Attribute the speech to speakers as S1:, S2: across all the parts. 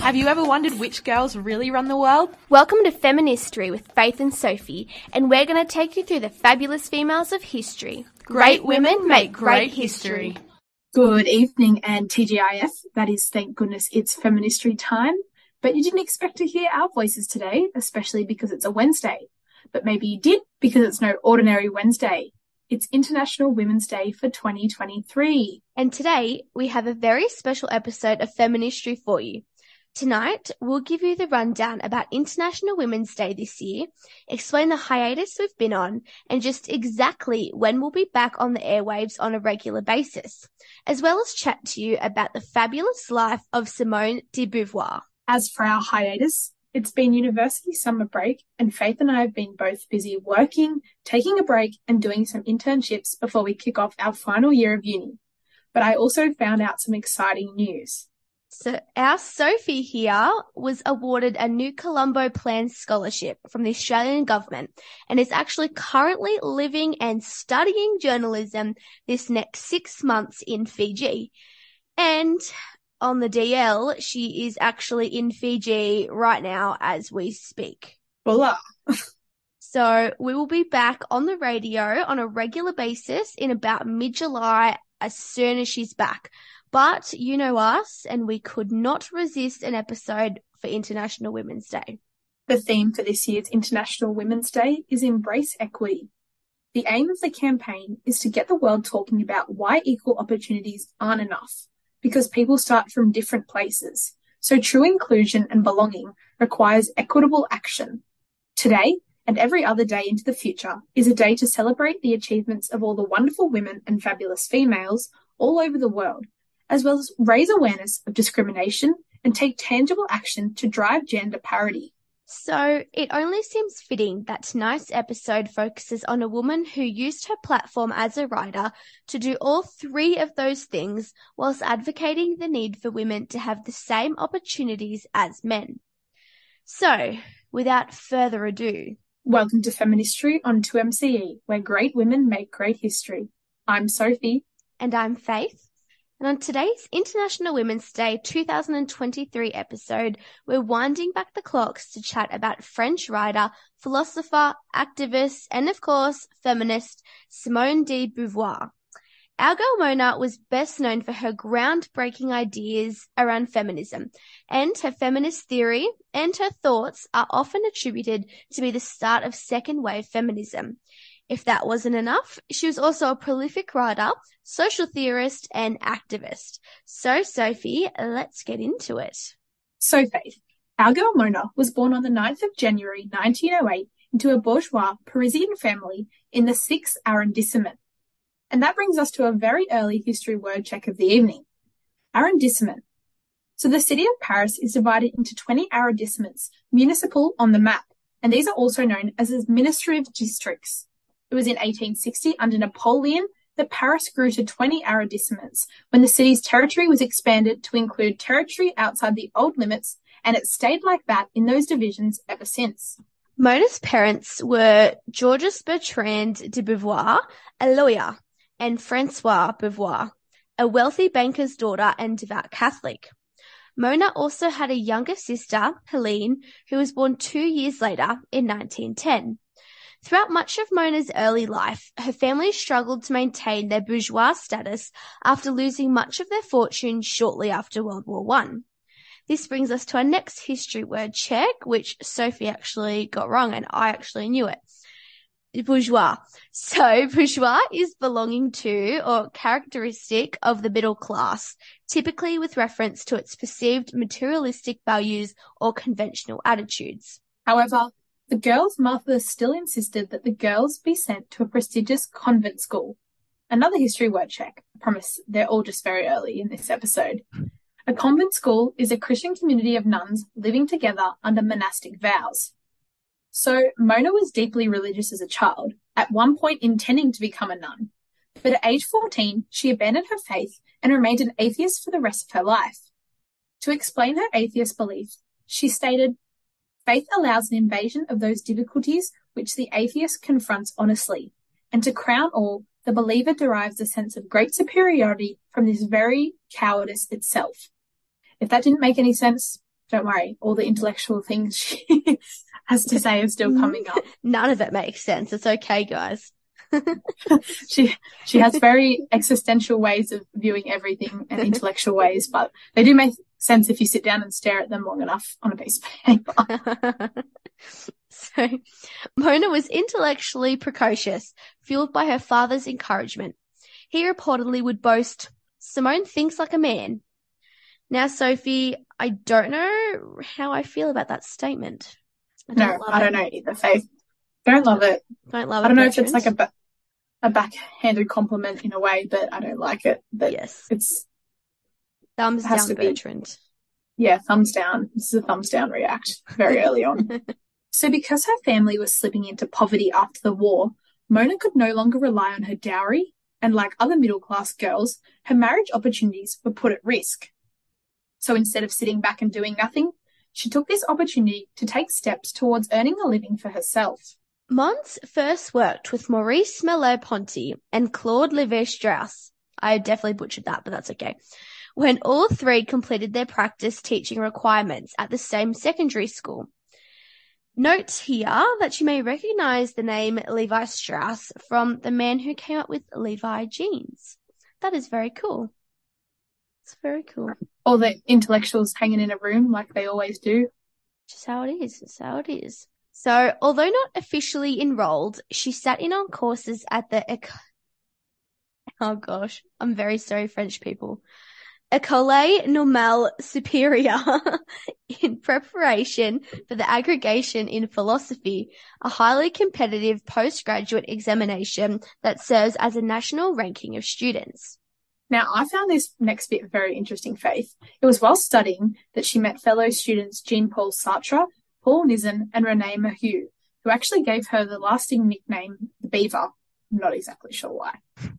S1: Have you ever wondered which girls really run the world?
S2: Welcome to Feministry with Faith and Sophie, and we're going to take you through the fabulous females of history.
S1: Great women make great history.
S3: Good evening and TGIF, that is thank goodness it's Feministry time, but you didn't expect to hear our voices today, especially because it's a Wednesday. But maybe you did because it's no ordinary Wednesday. It's International Women's Day for 2023.
S2: And today we have a very special episode of Feministry for you. Tonight, we'll give you the rundown about International Women's Day this year, explain the hiatus we've been on, and just exactly when we'll be back on the airwaves on a regular basis, as well as chat to you about the fabulous life of Simone de Beauvoir.
S3: As for our hiatus, it's been university summer break, and Faith and I have been both busy working, taking a break, and doing some internships before we kick off our final year of uni. But I also found out some exciting news.
S2: So our Sophie here was awarded a new Colombo Plan scholarship from the Australian government and is actually currently living and studying journalism this next 6 months in Fiji. And on the DL, she is actually in Fiji right now as we speak.
S3: Voila.
S2: So we will be back on the radio on a regular basis in about mid-July as soon as she's back. But you know us, and we could not resist an episode for International Women's Day.
S3: The theme for this year's International Women's Day is Embrace Equity. The aim of the campaign is to get the world talking about why equal opportunities aren't enough, because people start from different places. So true inclusion and belonging requires equitable action. Today, and every other day into the future, is a day to celebrate the achievements of all the wonderful women and fabulous females all over the world, as well as raise awareness of discrimination and take tangible action to drive gender parity.
S2: So it only seems fitting that tonight's episode focuses on a woman who used her platform as a writer to do all three of those things whilst advocating the need for women to have the same opportunities as men. So, without further ado,
S3: welcome to Feministry on 2MCE, where great women make great history. I'm Sophie.
S2: And I'm Faith. And on today's International Women's Day 2023 episode, we're winding back the clocks to chat about French writer, philosopher, activist, and of course, feminist Simone de Beauvoir. Our girl Mona was best known for her groundbreaking ideas around feminism, and her feminist theory and her thoughts are often attributed to be the start of second-wave feminism. If that wasn't enough, she was also a prolific writer, social theorist, and activist. So, Sophie, let's get into it.
S3: So, Faith, our girl Mona was born on the 9th of January 1908 into a bourgeois Parisian family in the 6th arrondissement. And that brings us to a very early history word check of the evening. Arrondissement. So the city of Paris is divided into 20 arrondissements, municipal on the map, and these are also known as administrative districts. It was in 1860, under Napoleon, that Paris grew to 20 arrondissements when the city's territory was expanded to include territory outside the old limits, and it stayed like that in those divisions ever since.
S2: Mona's parents were Georges Bertrand de Beauvoir, a lawyer, and Françoise Beauvoir, a wealthy banker's daughter and devout Catholic. Mona also had a younger sister, Helene, who was born 2 years later in 1910. Throughout much of Mona's early life, her family struggled to maintain their bourgeois status after losing much of their fortune shortly after World War I. This brings us to our next history word check, which Sophie actually got wrong and I actually knew it. Bourgeois. So bourgeois is belonging to or characteristic of the middle class, typically with reference to its perceived materialistic values or conventional attitudes.
S3: However, the girls' mother still insisted that the girls be sent to a prestigious convent school. Another history word check. I promise they're all just very early in this episode. A convent school is a Christian community of nuns living together under monastic vows. So Mona was deeply religious as a child, at one point intending to become a nun. But at age 14, she abandoned her faith and remained an atheist for the rest of her life. To explain her atheist belief, she stated, "Faith allows an invasion of those difficulties which the atheist confronts honestly, and to crown all, the believer derives a sense of great superiority from this very cowardice itself." If that didn't make any sense, don't worry, all the intellectual things she has to say are still coming up.
S2: None of it makes sense. It's okay, guys.
S3: She has very existential ways of viewing everything and intellectual ways, but they do make sense if you sit down and stare at them long enough on a piece of paper.
S2: So, Mona was intellectually precocious, fueled by her father's encouragement. He reportedly would boast, "Simone thinks like a man." Now, Sophie, I don't know how I feel about that statement.
S3: I don't know either, Faith. Don't love it.
S2: Don't love it.
S3: I don't know if it's like a backhanded compliment in a way, but I don't like it. But
S2: yes.
S3: It's
S2: thumbs down, Bertrand.
S3: Yeah, thumbs down. This is a thumbs down react very early on. So because her family was slipping into poverty after the war, Mona could no longer rely on her dowry, and like other middle-class girls, her marriage opportunities were put at risk. So instead of sitting back and doing nothing, she took this opportunity to take steps towards earning a living for herself.
S2: Mons first worked with Maurice Merleau-Ponty and Claude Lévi-Strauss. I definitely butchered that, but that's okay. When all three completed their practice teaching requirements at the same secondary school. Note here that you may recognize the name Levi Strauss from the man who came up with Levi jeans. That is very cool. It's very cool.
S3: All the intellectuals hanging in a room like they always do.
S2: Just how it is. It's how it is. So, although not officially enrolled, she sat in on courses at the oh gosh, I'm very sorry, French people. École Normale Supérieure in preparation for the aggregation in philosophy, a highly competitive postgraduate examination that serves as a national ranking of students.
S3: Now, I found this next bit very interesting, Faith. It was while studying that she met fellow students Jean-Paul Sartre, Paul Nizan, and René Maheu, who actually gave her the lasting nickname, the Beaver. I'm not exactly sure why.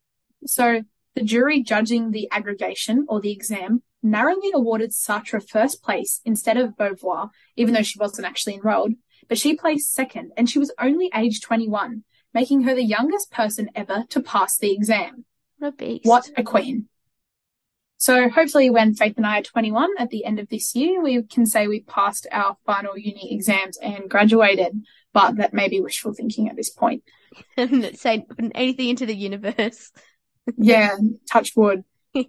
S3: So, the jury judging the aggregation, or the exam, narrowly awarded Sartre first place instead of Beauvoir, even though she wasn't actually enrolled, but she placed second, and she was only aged 21, making her the youngest person ever to pass the exam.
S2: What a beast.
S3: What a queen. So hopefully when Faith and I are 21 at the end of this year, we can say we passed our final uni exams and graduated, but that may be wishful thinking at this point.
S2: Say anything into the universe.
S3: Yeah, touch wood.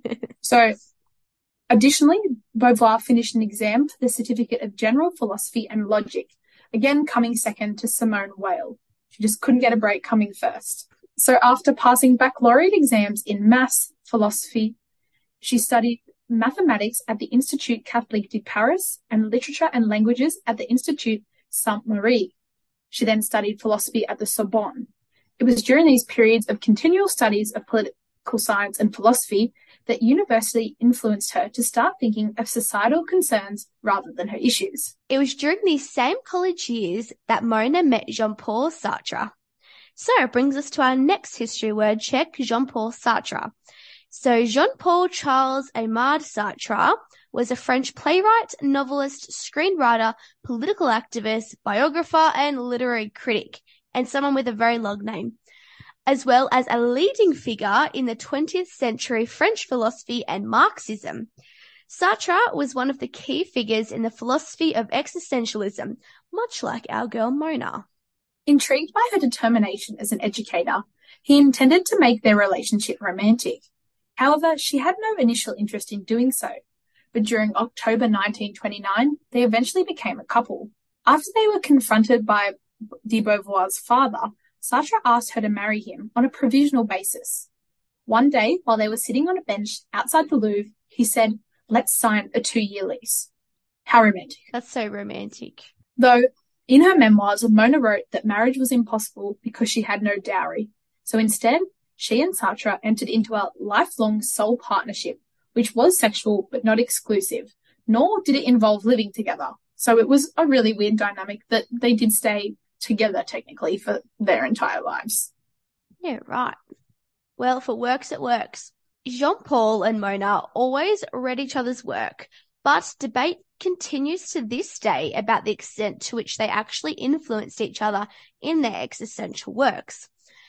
S3: So additionally, Beauvoir finished an exam for the Certificate of General Philosophy and Logic, again coming second to Simone Weil. She just couldn't get a break coming first. So after passing baccalaureate exams in maths, philosophy, she studied mathematics at the Institut Catholique de Paris and literature and languages at the Institut Sainte-Marie. She then studied philosophy at the Sorbonne. It was during these periods of continual studies of political science and philosophy that university influenced her to start thinking of societal concerns rather than her issues.
S2: It was during these same college years that Mona met Jean-Paul Sartre. So it brings us to our next history word check, Jean-Paul Sartre. So Jean-Paul Charles Aimard Sartre was a French playwright, novelist, screenwriter, political activist, biographer, and literary critic, and someone with a very long name, as well as a leading figure in the 20th century French philosophy and Marxism. Sartre was one of the key figures in the philosophy of existentialism, much like our girl Mona.
S3: Intrigued by her determination as an educator, he intended to make their relationship romantic. However, she had no initial interest in doing so, but during October 1929, they eventually became a couple. After they were confronted by de Beauvoir's father, Sartre asked her to marry him on a provisional basis. One day, while they were sitting on a bench outside the Louvre, he said, "Let's sign a 2-year lease." How romantic.
S2: That's so romantic.
S3: Though, in her memoirs, Mona wrote that marriage was impossible because she had no dowry. So instead, she and Sartre entered into a lifelong soul partnership, which was sexual but not exclusive, nor did it involve living together. So it was a really weird dynamic that they did stay together technically for their entire lives.
S2: Yeah, right. Well, if it works, it works. Jean-Paul and Mona always read each other's work, but debate continues to this day about the extent to which they actually influenced each other in their existential works.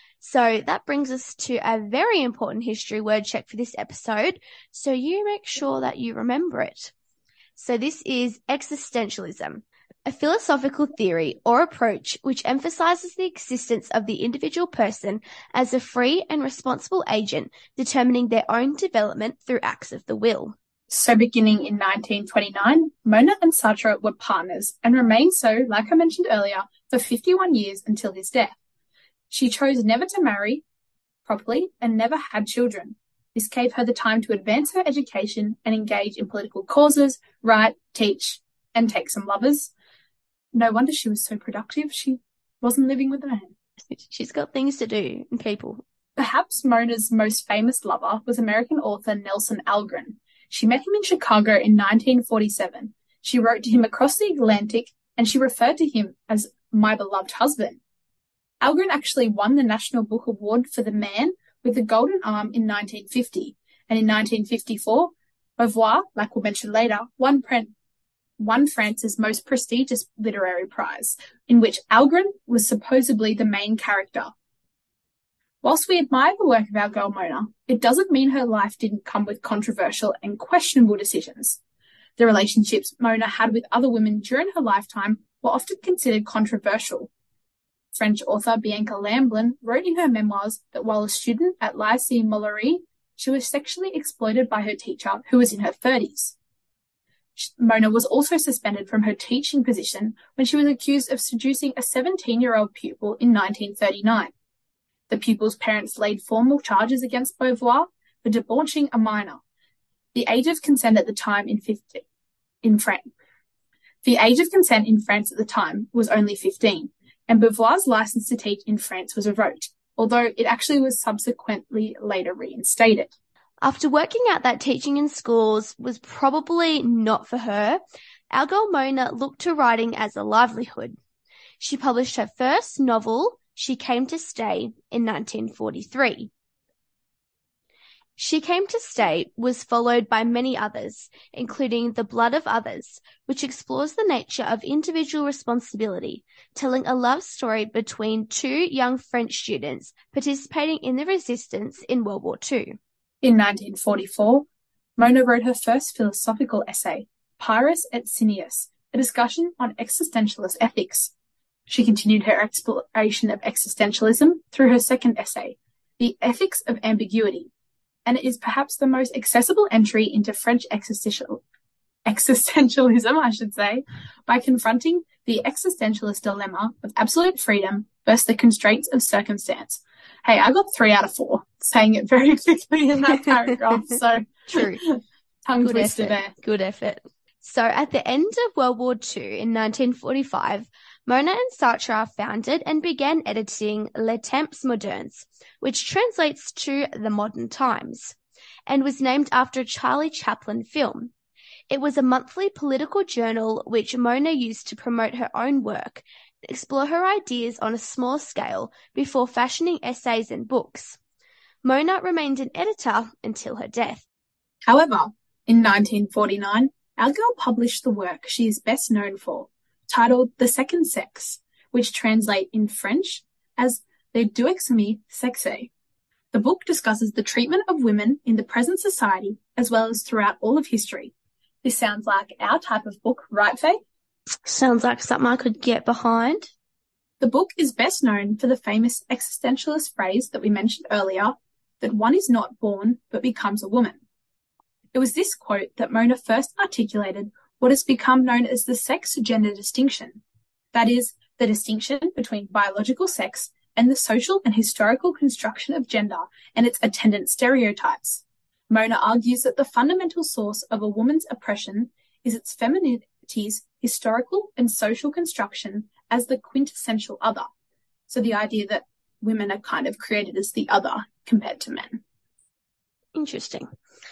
S2: So that brings us to a very important history word check for this episode, so you make sure that you remember it. So this is existentialism, a philosophical theory or approach which emphasizes the existence of the individual person as a free and responsible agent determining their own development through acts of the will.
S3: So beginning in 1929, Mona and Sartre were partners and remained so, like I mentioned earlier, for 51 years until his death. She chose never to marry properly and never had children. This gave her the time to advance her education and engage in political causes, write, teach, and take some lovers. No wonder she was so productive. She wasn't living with a man.
S2: She's got things to do and people.
S3: Perhaps Mona's most famous lover was American author Nelson Algren. She met him in Chicago in 1947. She wrote to him across the Atlantic, and she referred to him as my beloved husband. Algren actually won the National Book Award for The Man with the Golden Arm in 1950, and in 1954, Beauvoir, like we'll mention later, won France's most prestigious literary prize, in which Algren was supposedly the main character. Whilst we admire the work of our girl Mona, it doesn't mean her life didn't come with controversial and questionable decisions. The relationships Mona had with other women during her lifetime were often considered controversial. French author Bianca Lamblin wrote in her memoirs that while a student at Lycée Molaire, she was sexually exploited by her teacher, who was in her 30s. Mona was also suspended from her teaching position when she was accused of seducing a 17-year-old pupil in 1939. The pupil's parents laid formal charges against Beauvoir for debauching a minor. The age of consent at the time in France at the time was only 15, and Beauvoir's license to teach in France was revoked, although it actually was subsequently later reinstated.
S2: After working out that teaching in schools was probably not for her, our girl Mona looked to writing as a livelihood. She published her first novel, She Came to Stay, in 1943. She Came to Stay was followed by many others, including The Blood of Others, which explores the nature of individual responsibility, telling a love story between two young French students participating in the resistance in World War II.
S3: In 1944, Mona wrote her first philosophical essay, Pyrrhus et Cineas, a discussion on existentialist ethics. She continued her exploration of existentialism through her second essay, The Ethics of Ambiguity, and it is perhaps the most accessible entry into French existentialism, by confronting the existentialist dilemma of absolute freedom versus the constraints of circumstance. Hey, I got 3 out of 4, saying it very quickly in that paragraph, so
S2: true.
S3: Tongue twister there.
S2: Good effort. So at the end of World War II in 1945, Mona and Sartre founded and began editing Les Temps Modernes, which translates to The Modern Times, and was named after a Charlie Chaplin film. It was a monthly political journal which Mona used to promote her own work, explore her ideas on a small scale before fashioning essays and books. Mona remained an editor until her death.
S3: However, in 1949, our girl published the work she is best known for, titled The Second Sex, which translate in French as Le Deuxième Sexe. The book discusses the treatment of women in the present society as well as throughout all of history. This sounds like our type of book, right, Faye?
S2: Sounds like something I could get behind.
S3: The book is best known for the famous existentialist phrase that we mentioned earlier, that one is not born but becomes a woman. It was this quote that Mona first articulated what has become known as the sex-gender distinction. That is, the distinction between biological sex and the social and historical construction of gender and its attendant stereotypes. Mona argues that the fundamental source of a woman's oppression is its feminity's historical and social construction as the quintessential other. So the idea that women are kind of created as the other compared to men.
S2: Interesting.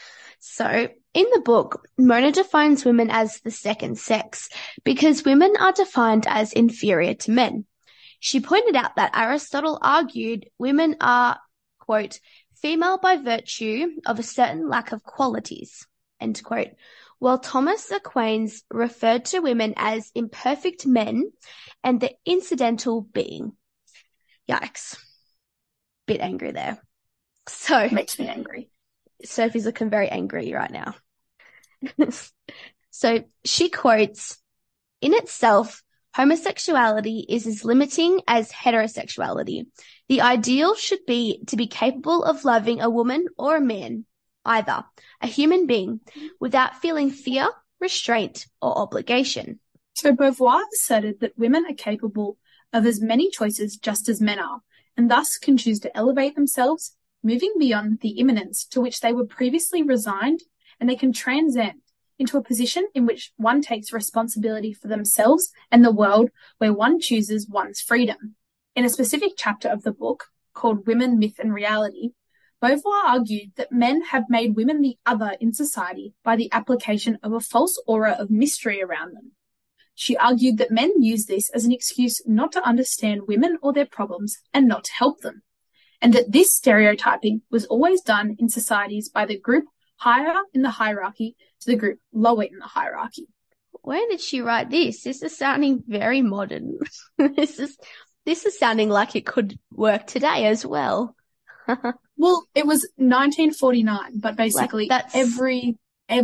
S2: So, in the book, Mona defines women as the second sex because women are defined as inferior to men. She pointed out that Aristotle argued women are, quote, female by virtue of a certain lack of qualities, end quote, while Thomas Aquinas referred to women as imperfect men and the incidental being. Yikes. Bit angry there. So
S3: makes me angry.
S2: Sophie's looking very angry right now. So she quotes, "In itself, homosexuality is as limiting as heterosexuality. The ideal should be to be capable of loving a woman or a man, either, a human being, without feeling fear, restraint, or obligation."
S3: So Beauvoir asserted that women are capable of as many choices just as men are, and thus can choose to elevate themselves, moving beyond the imminence to which they were previously resigned, and they can transcend into a position in which one takes responsibility for themselves and the world, where one chooses one's freedom. In a specific chapter of the book, called Women, Myth and Reality, Beauvoir argued that men have made women the other in society by the application of a false aura of mystery around them. She argued that men use this as an excuse not to understand women or their problems and not to help them, and that this stereotyping was always done in societies by the group higher in the hierarchy to the group lower in the hierarchy.
S2: When did she write this? This is sounding very modern. This is sounding like it could work today as well.
S3: Well, it was 1949, but basically every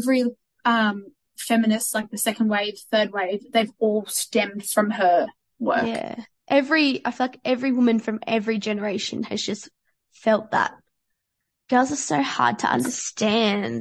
S3: feminist, like the second wave, third wave, they've all stemmed from her work.
S2: Yeah. I feel like every woman from every generation has just felt that. Girls are so hard to understand.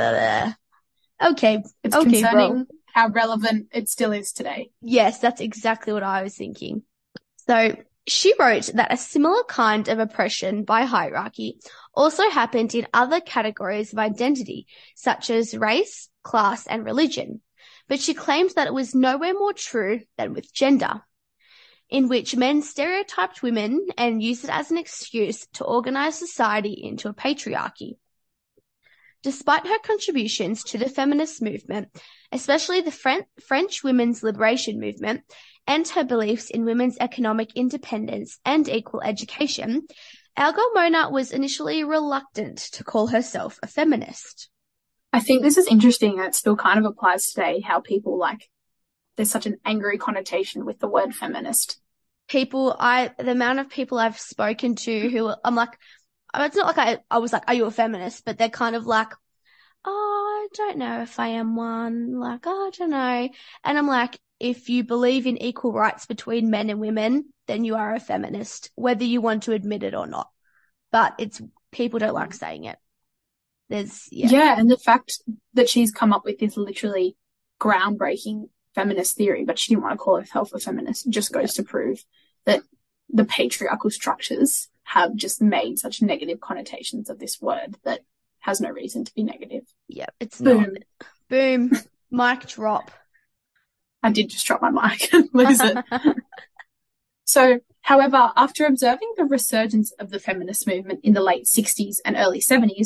S2: Okay.
S3: It's
S2: okay,
S3: concerning
S2: bro.
S3: how relevant it still is today.
S2: Yes, that's exactly what I was thinking. So she wrote that a similar kind of oppression by hierarchy also happened in other categories of identity, such as race, class, and religion. But she claimed that it was nowhere more true than with gender, in which men stereotyped women and used it as an excuse to organize society into a patriarchy. Despite her contributions to the feminist movement, especially the French women's liberation movement, and her beliefs in women's economic independence and equal education, Algol Mona was initially reluctant to call herself a feminist.
S3: I think this is interesting, and it still kind of applies today, how people there's such an angry connotation with the word feminist.
S2: The amount of people I've spoken to who I'm like, it's not like I was like, are you a feminist? But they're kind of like, oh, I don't know if I am one. Like, oh, I don't know. And I'm like, if you believe in equal rights between men and women, then you are a feminist, whether you want to admit it or not. But people don't like saying it.
S3: Yeah, and the fact that she's come up with this literally groundbreaking feminist theory, but she didn't want to call herself a feminist, just goes to prove that the patriarchal structures have just made such negative connotations of this word that has no reason to be negative.
S2: Yeah, it's
S3: Boom.
S2: not. Boom. Mic drop.
S3: I did just drop my mic and lose it. So, however, after observing the resurgence of the feminist movement in the late 60s and early 70s,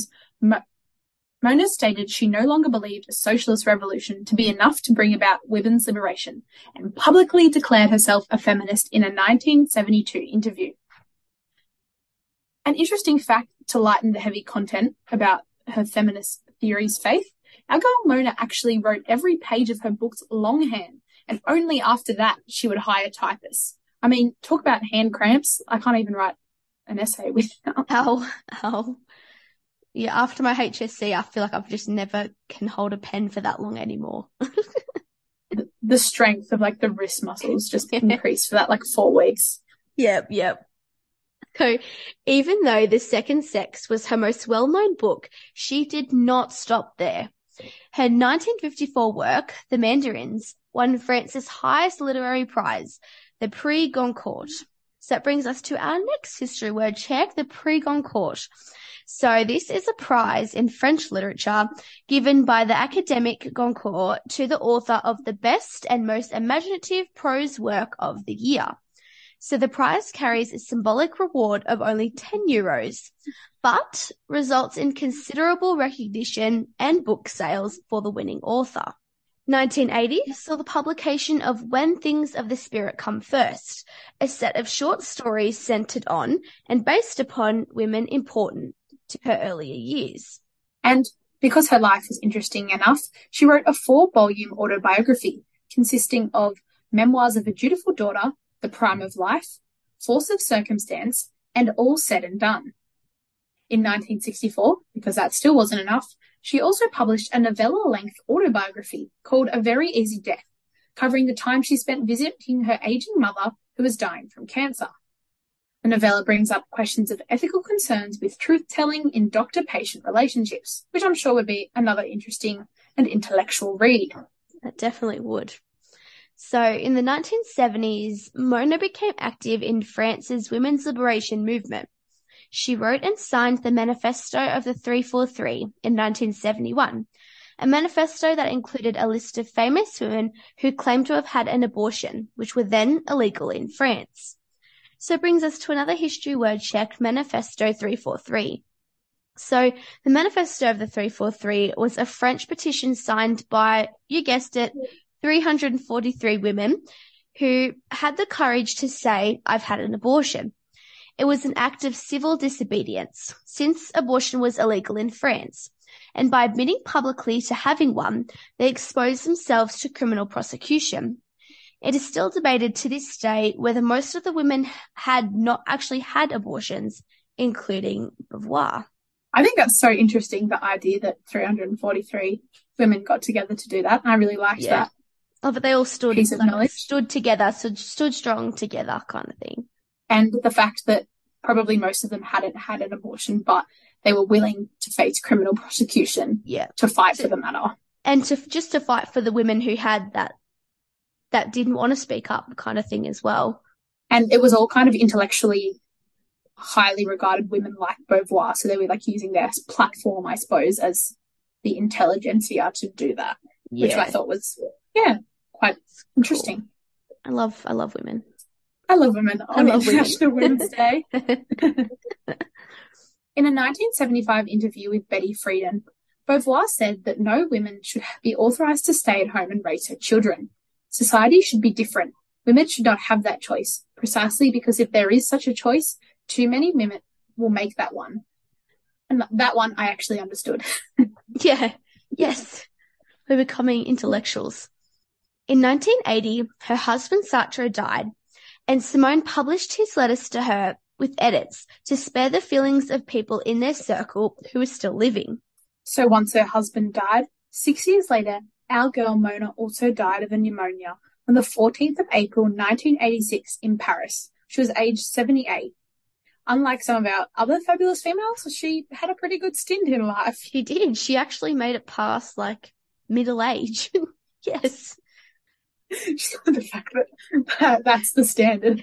S3: Mona stated she no longer believed a socialist revolution to be enough to bring about women's liberation, and publicly declared herself a feminist in a 1972 interview. An interesting fact to lighten the heavy content about her feminist theories faith, Algol Mona actually wrote every page of her books longhand, and only after that she would hire typists. I mean, talk about hand cramps. I can't even write an essay without.
S2: Ow. Yeah, after my HSC, I feel like I've just never can hold a pen for that long anymore.
S3: The strength of the wrist muscles just increased for that 4 weeks.
S2: Yep. So even though The Second Sex was her most well-known book, she did not stop there. Her 1954 work, The Mandarins, won France's highest literary prize, the Prix Goncourt. So that brings us to our next history word check, the Prix Goncourt. So this is a prize in French literature given by the academic Goncourt to the author of the best and most imaginative prose work of the year. So the prize carries a symbolic reward of only €10, but results in considerable recognition and book sales for the winning author. 1980 saw the publication of When Things of the Spirit Come First, a set of short stories centered on and based upon women important to her earlier years.
S3: And because her life was interesting enough, she wrote a 4-volume autobiography consisting of Memoirs of a Dutiful Daughter, The Prime of Life, Force of Circumstance, and All Said and Done. In 1964, because that still wasn't enough, she also published a novella-length autobiography called A Very Easy Death, covering the time she spent visiting her aging mother who was dying from cancer. The novella brings up questions of ethical concerns with truth-telling in doctor-patient relationships, which I'm sure would be another interesting and intellectual read.
S2: It definitely would. So in the 1970s, Mona became active in France's women's liberation movement. She wrote and signed the Manifesto of the 343 in 1971, a manifesto that included a list of famous women who claimed to have had an abortion, which were then illegal in France. So it brings us to another history word check, Manifesto 343. So the Manifesto of the 343 was a French petition signed by, you guessed it, 343 women who had the courage to say, I've had an abortion. It was an act of civil disobedience, since abortion was illegal in France, and by admitting publicly to having one, they exposed themselves to criminal prosecution. It is still debated to this day whether most of the women had not actually had abortions, including Beauvoir.
S3: I think that's so interesting, the idea that 343 women got together to do that. I really liked that.
S2: Oh, but they all stood together, stood strong together kind of thing.
S3: And the fact that probably most of them hadn't had an abortion, but they were willing to face criminal prosecution to fight for the matter.
S2: And to fight for the women who had that didn't want to speak up kind of thing as well.
S3: And it was all kind of intellectually highly regarded women like Beauvoir. So they were like using their platform, I suppose, as the intelligentsia to do that, which I thought was, quite interesting.
S2: Cool. I love women.
S3: I love women on International Women's Day. In a 1975 interview with Betty Friedan, Beauvoir said that no women should be authorised to stay at home and raise her children. Society should be different. Women should not have that choice, precisely because if there is such a choice, too many women will make that one. And that one I actually understood.
S2: Yes. We're becoming intellectuals. In 1980, her husband Sartre died, and Simone published his letters to her with edits to spare the feelings of people in their circle who were still living.
S3: So once her husband died, 6 years later, our girl Mona also died of a pneumonia on the 14th of April 1986 in Paris. She was aged 78. Unlike some of our other fabulous females, she had a pretty good stint in life.
S2: She did. She actually made it past, middle age. Yes.
S3: The fact that that's the standard.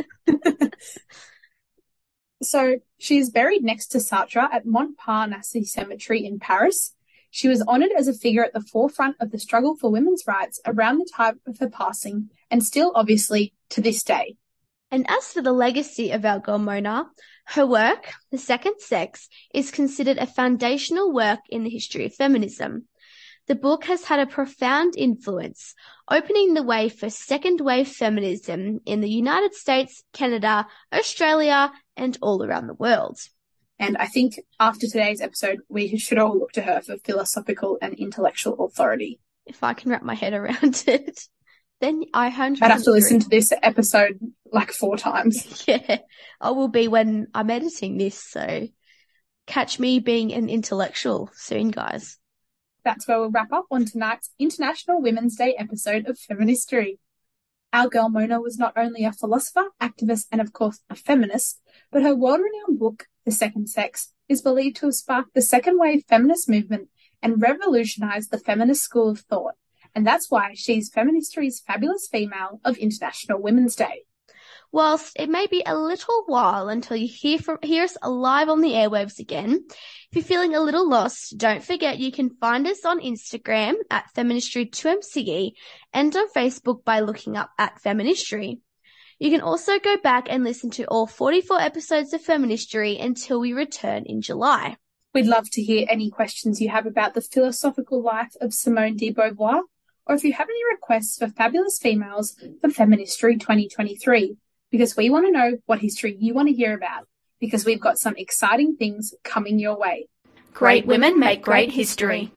S3: So she is buried next to Sartre at Montparnasse Cemetery in Paris. She was honoured as a figure at the forefront of the struggle for women's rights around the time of her passing, and still obviously to this day.
S2: And as for the legacy of our girl Mona, her work, The Second Sex, is considered a foundational work in the history of feminism. The book has had a profound influence, opening the way for second-wave feminism in the United States, Canada, Australia, and all around the world.
S3: And I think after today's episode, we should all look to her for philosophical and intellectual authority.
S2: If I can wrap my head around it, then I 100%.
S3: I'd have to listen to this episode 4 times.
S2: Yeah, I will be when I'm editing this, so catch me being an intellectual soon, guys.
S3: That's where we'll wrap up on tonight's International Women's Day episode of Feministry. Our girl Mona was not only a philosopher, activist, and of course a feminist, but her world-renowned book, The Second Sex, is believed to have sparked the second-wave feminist movement and revolutionized the feminist school of thought. And that's why she's Feministry's fabulous female of International Women's Day.
S2: Whilst it may be a little while until you hear us live on the airwaves again, if you're feeling a little lost, don't forget you can find us on Instagram at Feministry2MCE and on Facebook by looking up at Feministry. You can also go back and listen to all 44 episodes of Feministry until we return in July.
S3: We'd love to hear any questions you have about the philosophical life of Simone de Beauvoir, or if you have any requests for fabulous females for Feministry 2023. Because we want to know what history you want to hear about, because we've got some exciting things coming your way.
S1: Great women make great history.